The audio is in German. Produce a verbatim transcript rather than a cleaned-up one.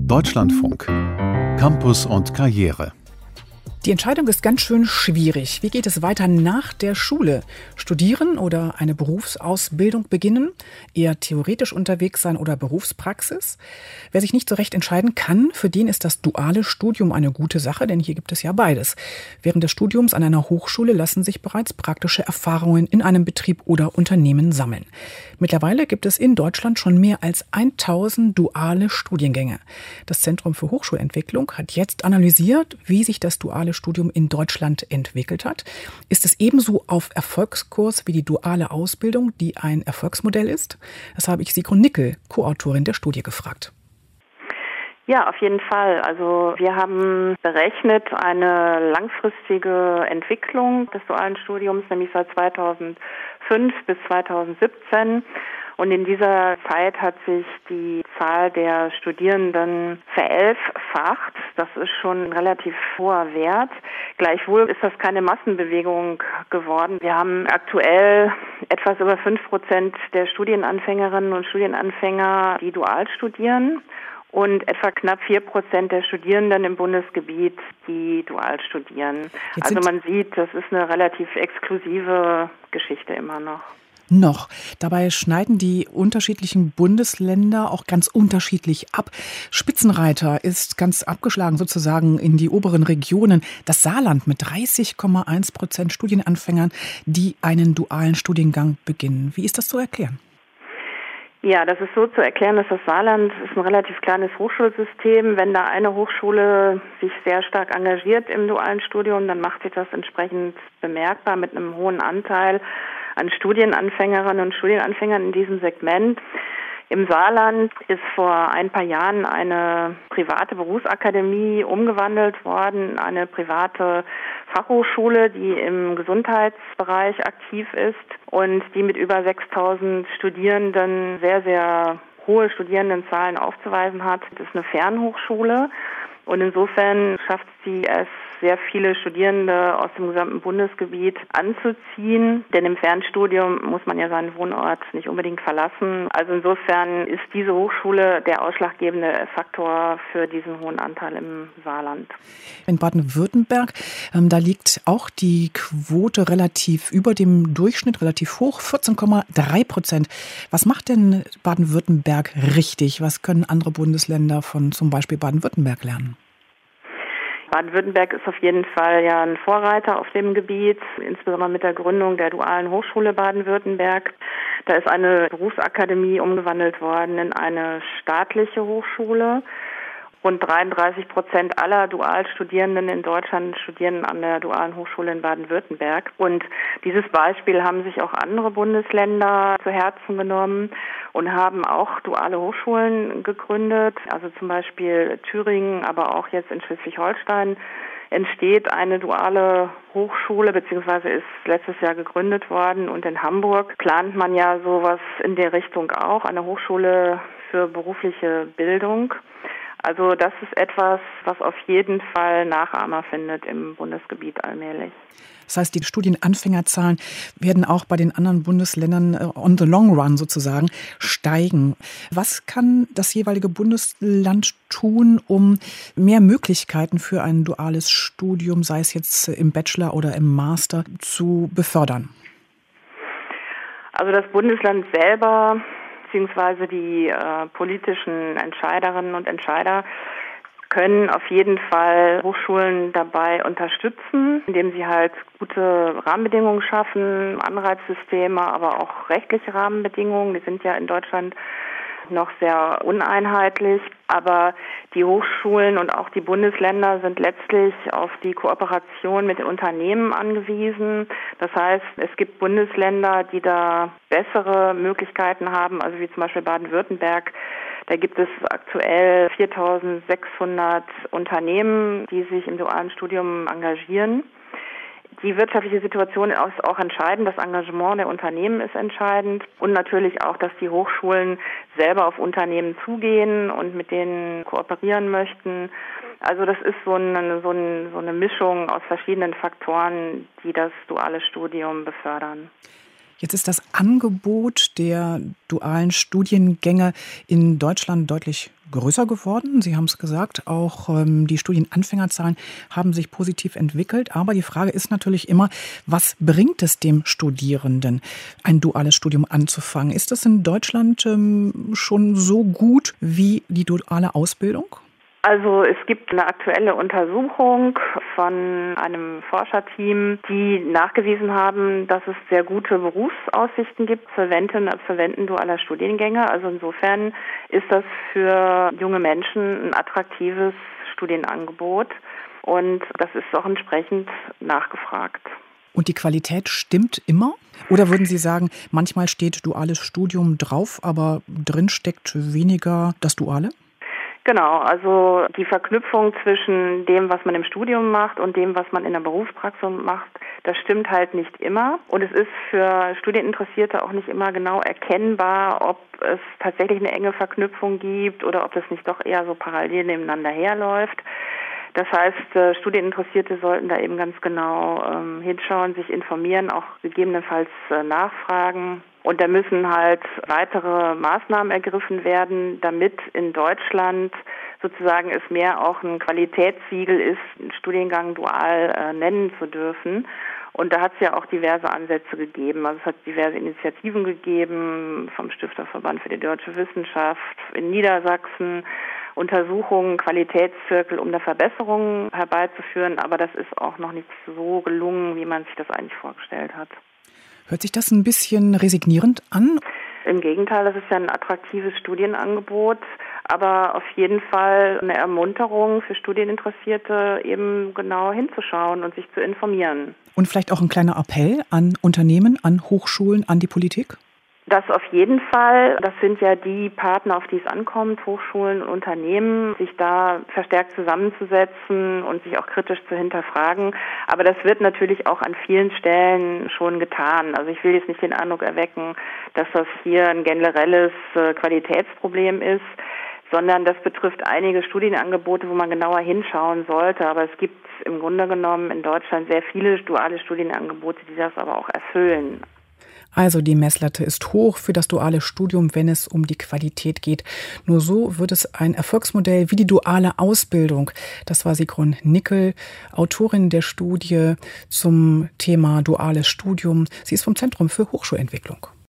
Deutschlandfunk. Campus und Karriere. Die Entscheidung ist ganz schön schwierig. Wie geht es weiter nach der Schule? Studieren oder eine Berufsausbildung beginnen? Eher theoretisch unterwegs sein oder Berufspraxis? Wer sich nicht so recht entscheiden kann, für den ist das duale Studium eine gute Sache, denn hier gibt es ja beides. Während des Studiums an einer Hochschule lassen sich bereits praktische Erfahrungen in einem Betrieb oder Unternehmen sammeln. Mittlerweile gibt es in Deutschland schon mehr als tausend duale Studiengänge. Das Zentrum für Hochschulentwicklung hat jetzt analysiert, wie sich das duale Studium in Deutschland entwickelt hat. Ist es ebenso auf Erfolgskurs wie die duale Ausbildung, die ein Erfolgsmodell ist? Das habe ich Sigrun Nickel, Co-Autorin der Studie, gefragt. Ja, auf jeden Fall. Also wir haben berechnet eine langfristige Entwicklung des dualen Studiums, nämlich seit zweitausendfünf bis zweitausendsiebzehn. Und in dieser Zeit hat sich die Zahl der Studierenden verelffacht. Das ist schon ein relativ hoher Wert. Gleichwohl ist das keine Massenbewegung geworden. Wir haben aktuell etwas über fünf Prozent der Studienanfängerinnen und Studienanfänger, die dual studieren, und etwa knapp vier Prozent der Studierenden im Bundesgebiet, die dual studieren. Also man sieht, das ist eine relativ exklusive Geschichte immer noch. Noch. Dabei schneiden die unterschiedlichen Bundesländer auch ganz unterschiedlich ab. Spitzenreiter ist ganz abgeschlagen sozusagen in die oberen Regionen. Das Saarland mit dreißig Komma eins Prozent Studienanfängern, die einen dualen Studiengang beginnen. Wie ist das zu erklären? Ja, das ist so zu erklären, dass das Saarland ist ein relativ kleines Hochschulsystem. Wenn da eine Hochschule sich sehr stark engagiert im dualen Studium, dann macht sich das entsprechend bemerkbar mit einem hohen Anteil an Studienanfängerinnen und Studienanfängern in diesem Segment. Im Saarland ist vor ein paar Jahren eine private Berufsakademie umgewandelt worden, eine private Fachhochschule, die im Gesundheitsbereich aktiv ist und die mit über sechstausend Studierenden sehr, sehr hohe Studierendenzahlen aufzuweisen hat. Das ist eine Fernhochschule und insofern schafft sie es, sehr viele Studierende aus dem gesamten Bundesgebiet anzuziehen. Denn im Fernstudium muss man ja seinen Wohnort nicht unbedingt verlassen. Also insofern ist diese Hochschule der ausschlaggebende Faktor für diesen hohen Anteil im Saarland. In Baden-Württemberg, ähm, da liegt auch die Quote relativ über dem Durchschnitt, relativ hoch, vierzehn Komma drei Prozent. Was macht denn Baden-Württemberg richtig? Was können andere Bundesländer von zum Beispiel Baden-Württemberg lernen? Baden-Württemberg ist auf jeden Fall ja ein Vorreiter auf dem Gebiet, insbesondere mit der Gründung der Dualen Hochschule Baden-Württemberg. Da ist eine Berufsakademie umgewandelt worden in eine staatliche Hochschule. Rund dreiunddreißig Prozent aller Dualstudierenden in Deutschland studieren an der Dualen Hochschule in Baden-Württemberg. Und dieses Beispiel haben sich auch andere Bundesländer zu Herzen genommen und haben auch duale Hochschulen gegründet. Also zum Beispiel Thüringen, aber auch jetzt in Schleswig-Holstein entsteht eine duale Hochschule, beziehungsweise ist letztes Jahr gegründet worden. Und in Hamburg plant man ja sowas in der Richtung auch, eine Hochschule für berufliche Bildung. Also das ist etwas, was auf jeden Fall Nachahmer findet im Bundesgebiet allmählich. Das heißt, die Studienanfängerzahlen werden auch bei den anderen Bundesländern on the long run sozusagen steigen. Was kann das jeweilige Bundesland tun, um mehr Möglichkeiten für ein duales Studium, sei es jetzt im Bachelor oder im Master, zu befördern? Also das Bundesland selber beziehungsweise die äh, politischen Entscheiderinnen und Entscheider können auf jeden Fall Hochschulen dabei unterstützen, indem sie halt gute Rahmenbedingungen schaffen, Anreizsysteme, aber auch rechtliche Rahmenbedingungen. Die sind ja in Deutschland noch sehr uneinheitlich, aber die Hochschulen und auch die Bundesländer sind letztlich auf die Kooperation mit den Unternehmen angewiesen. Das heißt, es gibt Bundesländer, die da bessere Möglichkeiten haben, also wie zum Beispiel Baden-Württemberg. Da gibt es aktuell viertausendsechshundert Unternehmen, die sich im dualen Studium engagieren. Die wirtschaftliche Situation ist auch entscheidend, das Engagement der Unternehmen ist entscheidend und natürlich auch, dass die Hochschulen selber auf Unternehmen zugehen und mit denen kooperieren möchten. Also das ist so eine, so eine, so eine Mischung aus verschiedenen Faktoren, die das duale Studium befördern. Jetzt ist das Angebot der dualen Studiengänge in Deutschland deutlich größer geworden. Sie haben es gesagt, auch ähm, die Studienanfängerzahlen haben sich positiv entwickelt. Aber die Frage ist natürlich immer, was bringt es dem Studierenden, ein duales Studium anzufangen? Ist das in Deutschland ähm, schon so gut wie die duale Ausbildung? Also es gibt eine aktuelle Untersuchung von einem Forscherteam, die nachgewiesen haben, dass es sehr gute Berufsaussichten gibt, Absolventinnen und Absolventen dualer Studiengänge. Also insofern ist das für junge Menschen ein attraktives Studienangebot und das ist auch entsprechend nachgefragt. Und die Qualität stimmt immer? Oder würden Sie sagen, manchmal steht duales Studium drauf, aber drin steckt weniger das Duale? Genau, also die Verknüpfung zwischen dem, was man im Studium macht und dem, was man in der Berufspraxis macht, das stimmt halt nicht immer. Und es ist für Studieninteressierte auch nicht immer genau erkennbar, ob es tatsächlich eine enge Verknüpfung gibt oder ob das nicht doch eher so parallel nebeneinander herläuft. Das heißt, Studieninteressierte sollten da eben ganz genau ähm, hinschauen, sich informieren, auch gegebenenfalls äh, nachfragen. Und da müssen halt weitere Maßnahmen ergriffen werden, damit in Deutschland sozusagen es mehr auch ein Qualitätssiegel ist, einen Studiengang dual äh, nennen zu dürfen. Und da hat es ja auch diverse Ansätze gegeben. Also es hat diverse Initiativen gegeben vom Stifterverband für die deutsche Wissenschaft in Niedersachsen, Untersuchungen, Qualitätszirkel, um da Verbesserungen herbeizuführen. Aber das ist auch noch nicht so gelungen, wie man sich das eigentlich vorgestellt hat. Hört sich das ein bisschen resignierend an? Im Gegenteil, das ist ja ein attraktives Studienangebot, aber auf jeden Fall eine Ermunterung für Studieninteressierte, eben genau hinzuschauen und sich zu informieren. Und vielleicht auch ein kleiner Appell an Unternehmen, an Hochschulen, an die Politik? Das auf jeden Fall. Das sind ja die Partner, auf die es ankommt, Hochschulen und Unternehmen, sich da verstärkt zusammenzusetzen und sich auch kritisch zu hinterfragen. Aber das wird natürlich auch an vielen Stellen schon getan. Also ich will jetzt nicht den Eindruck erwecken, dass das hier ein generelles Qualitätsproblem ist, sondern das betrifft einige Studienangebote, wo man genauer hinschauen sollte. Aber es gibt im Grunde genommen in Deutschland sehr viele duale Studienangebote, die das aber auch erfüllen. Also die Messlatte ist hoch für das duale Studium, wenn es um die Qualität geht. Nur so wird es ein Erfolgsmodell wie die duale Ausbildung. Das war Sigrun Nickel, Autorin der Studie zum Thema duales Studium. Sie ist vom Zentrum für Hochschulentwicklung.